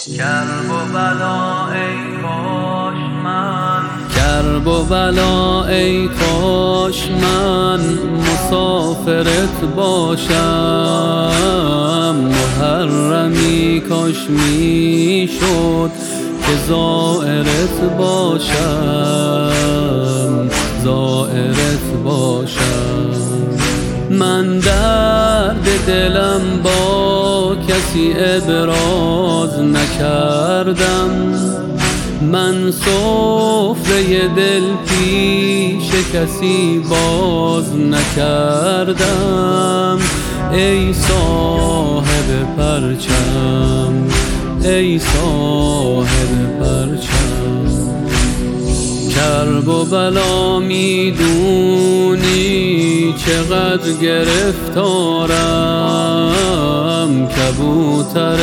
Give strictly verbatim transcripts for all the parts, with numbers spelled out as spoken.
کرب و بلا ای کاش من کرب و بلا ای کاش من مسافرت باشم، محرمی کاش می شد که زائرت باشم، زائرت باشم. من درد دلم با کسی ابراز نکردم، من سفره دل پیش کسی باز نکردم. ای صاحب پرچم، ای صاحب پرچم، کرب و بلا میدونی چقدر گرفتارم، کبوتر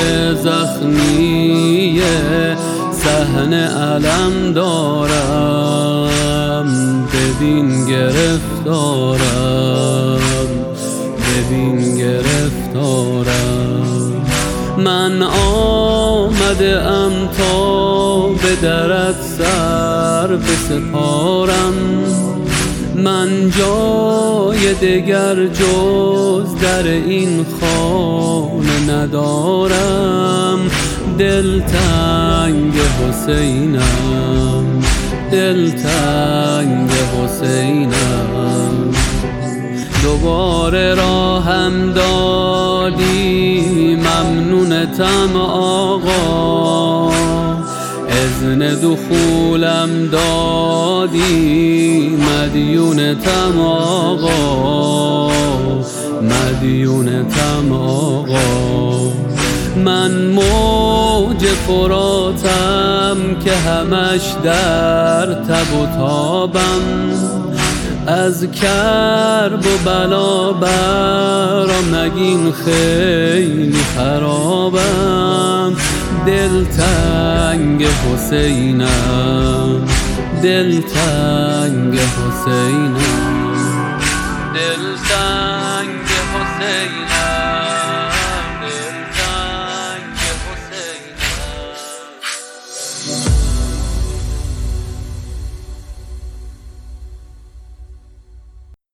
زخمی صحن علم دارم. ببین گرفتارم، ببین گرفتارم. من آمده ام تا به درت سر بسپارم، من جای دگر جز در این خانه ندارم. دلتنگ حسینم، دلتنگ حسینم. دوباره راهم دادی ممنونتم آقا، اذن دخولم دادی مدیونتم آقا، مدیونتم آقا. من موج فراتم که همش در تب و تابم، از کرب و بلا برام نگین خیلی خرابم. دلتنگ حسینم، دلتنگ حسینم، دلتنگ